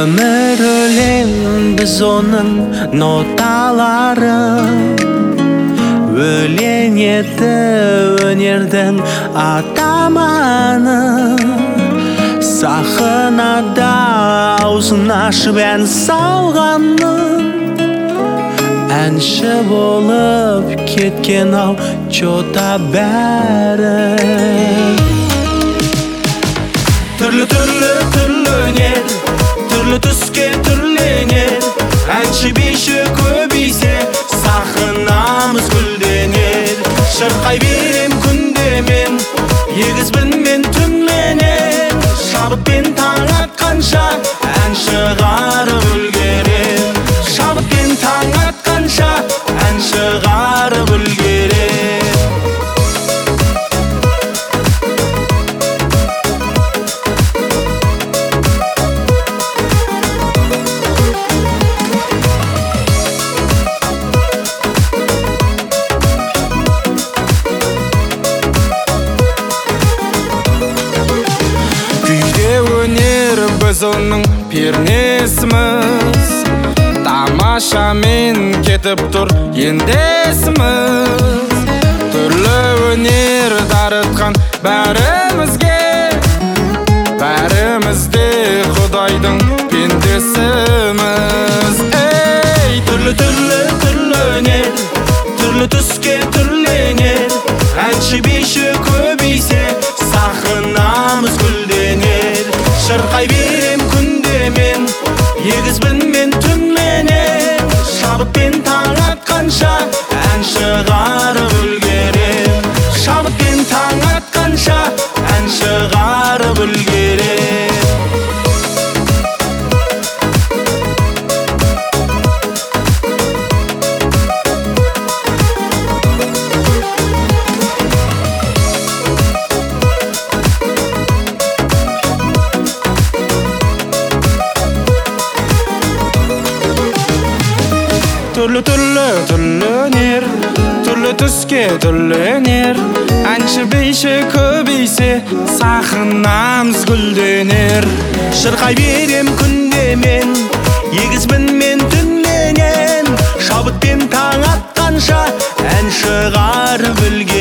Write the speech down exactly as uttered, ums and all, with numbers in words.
Өмір өлең біз оның ноталары, өлең еді өнердің атаманы. Сахнада аузын ашып ән салғаны, әнші болып кеткен ау жота бәрі. Түрлі-түрлі түрлі өнер, түрлі түске түрленер, әнші биші көбейсе сахнамыз гүлденер. Шырқай берем күнде мен, егізбін мен түнменен, шабытпен таң атқанша ән шығарып үлгерем. Шабытпен таң атқанша ән шығарып үлгерем. Біз оның пернесіміз, тамашамен кетіп тұр ендесіміз. Түрлі өнер дарытқан бәрімізге, бәрімізде Құдайдың пендесіміз. Ей, түрлі-түрлі түрлі өнер, түрлі түске түрленер, әнші биші көбейсе сахнамыз гүлденер. Шырқай берем күнде мен, егізбін мен түнменен, шабытпен таң атқанша ән шығарып үлгерем. Шабытпен таң атқанша ән шығарып үлгерем. Түрлі-түрлі түрлі өнер, түрлі түске түрленер, әнші биші көбейсе сахнамыз гүлденер. Шырқай берем күнде мен, егізбін мен түнменен, шабытпен таң атқанша ән шығарып үлгерем.